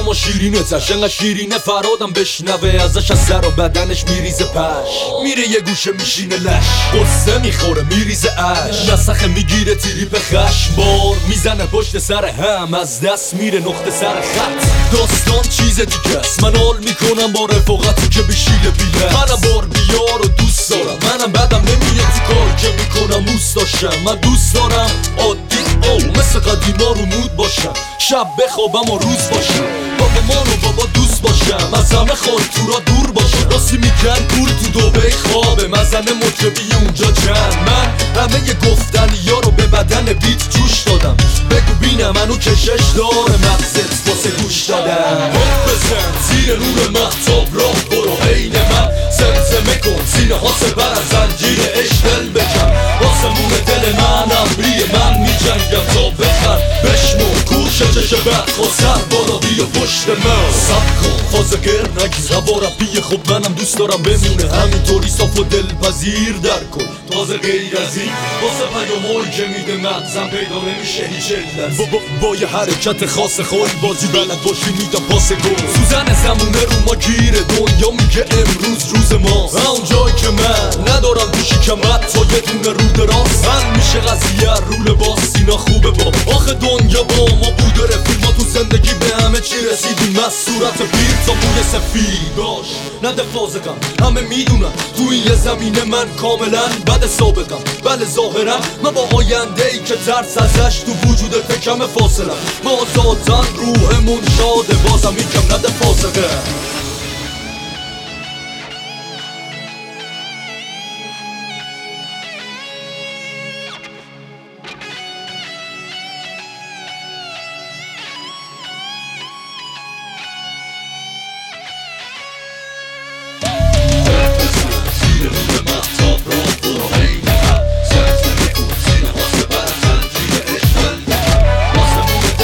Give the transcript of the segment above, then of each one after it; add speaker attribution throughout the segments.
Speaker 1: اما شیرینه تش انقدر شیرینه فرادم بشنوه ازش از سر و بدنش میریزه پش میره یه گوشه میشینه لش قصه میخوره میریزه اش نسخه میگیره تریپ خشم بار میزنه پشت سر هم از دست میره نقطه سر خط داستان چیز دیگه است من حال میکنم با رفاقتی که بشیله بیله منم بار بیار و دوست دارم منم بدم نمیاد تو کار که میکنم دوست داشتم من دوست دارم عادی مثل قدیما رو مود باشم شب بخوابم و روز باشم بابا مان و بابا دوست باشم از همه خالتورا دور باشم راستی میگن پول تو دوبه خوابه مزنه مطربی اونجا چند من همه گفتنیا رو به بدن بیت جوش دادم بگو بینم منو کشش داره مغزت واسه گوش دادم بزن زیر نور مهتاب راه برو عین من زمزمه کن سینه ها سپر از زنجیر عشق دل بکن آسمون دل منم بیه من میجنگم تا بخر بشمون کوشه چشه بد سر بالا بیا پشت من سب کن فازه گر نگی زبارم بیه خب منم دوست دارم بمونه همینطوری صاف و دلپذیر در کن تازه غیر از این واسه پیامایی که میده مغزم پیدا نمیشه هیچ علت با یه حرکت خاص خواهی بازی بلد باشی میدم پاس گل سوزن زمونه رو ما گیره دنیا میگه امروز روز ماست اون جایی که من ندارم تو شکمت تا یه دونه رو دراز من میشه قضیه رول باز سینا خوبه با آخه دنیا با ما بوده رفیق ما تو زندگی به همه چی رسیدیم از صورت پیر تا موی سفید باش نده فازقم همه میدونن تو این یه زمینه من کاملا بد سابقم بله ظاهرم من با آینده ای که ترس ازش تو وجودت کم فاصلم ما ذاتن روحمون شاده بازم یکم نده فازقه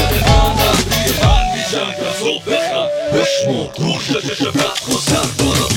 Speaker 1: بشمو روش چشه بد خود سر بالا